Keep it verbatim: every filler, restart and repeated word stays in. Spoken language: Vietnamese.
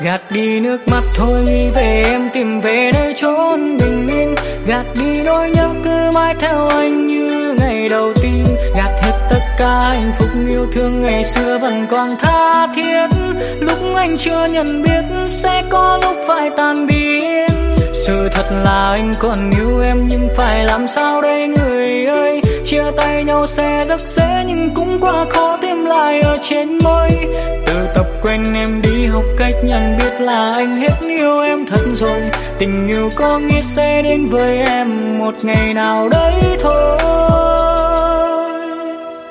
Gạt đi nước mắt thôi nghĩ về em, tìm về nơi chốn bình yên. Gạt đi nỗi nhớ cứ mãi theo anh như ngày đầu tiên. Gạt hết tất cả hạnh phúc yêu thương ngày xưa vẫn còn tha thiết. Lúc anh chưa nhận biết sẽ có lúc phải tan biến. Sự thật là anh còn yêu em nhưng phải làm sao đây người ơi. Chia tay nhau sẽ rất dễ nhưng cũng quá khó tìm lại ở trên môi. Từ tập quen em đi học cách nhận biết là anh hết yêu em thật rồi. Tình yêu có nghĩa sẽ đến với em một ngày nào đấy thôi.